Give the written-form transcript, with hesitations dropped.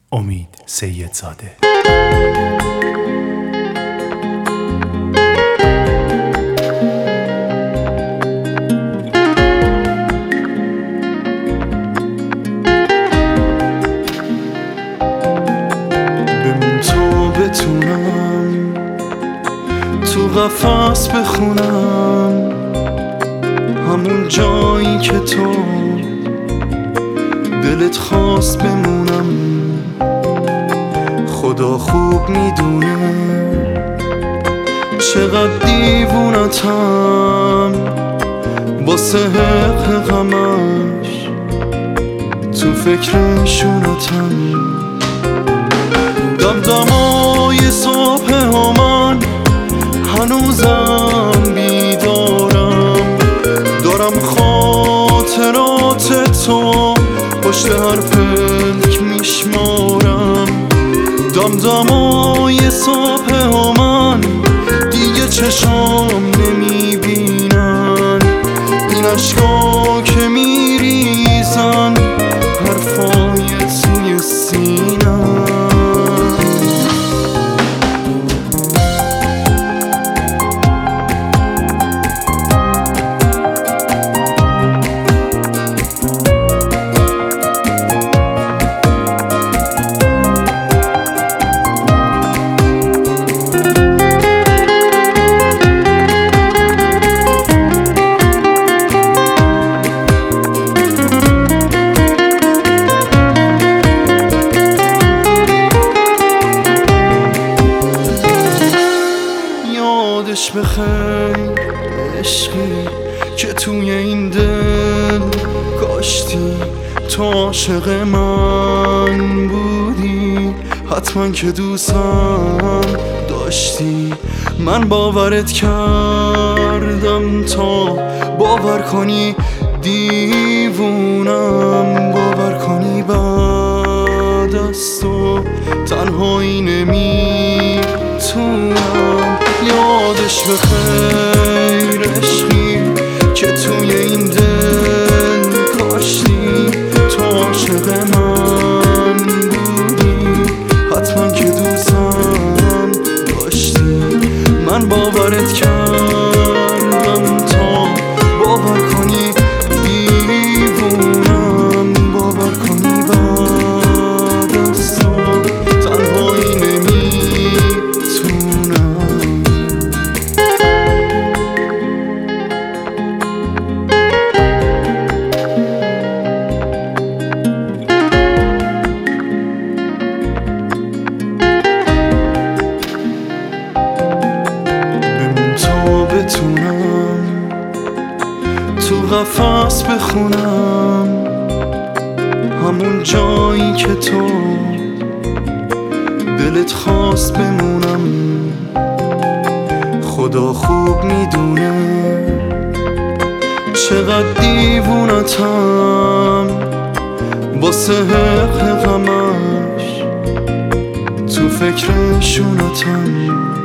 امید سیدزاده. بمون تا بتونم تو قفس بخونم همون جایی که تو دلت خواست بمونم. خدا خوب میدونه چقدر دیوونتم واسه حق غمش تو فکرشونتم. دمدمای صبح ها من هنوزم بیدارم، دارم خاطرات تو پشت هر پلک میشمارم. دمدمای صبح ها من دیگه چشام نمیبینن، این اشکا که میریزن حرفای توی سینم. یادش بخیر عشقی که توی این دل کاشتی، تو عاشق من بودی حتما که دوستم داشتی. من باورت کردم تا باور کنی دیوونم، باور کنی بعد از تو تنهایی نمیتونم. یادش بخیر عشقی که توی این دل کاشتی، تو عاشق من بودی حتما که دوستم داشتی. من باورت کردم تا باور کنی دیوونم، باور کنی بعد از تو تنهایی نمیتونم. بتونم تو قفس بخونم همون جایی که تو دلت خواست بمونم. خدا خوب میدونه چقدر دیوونتم واسه حق غمش تو فکرشونتم.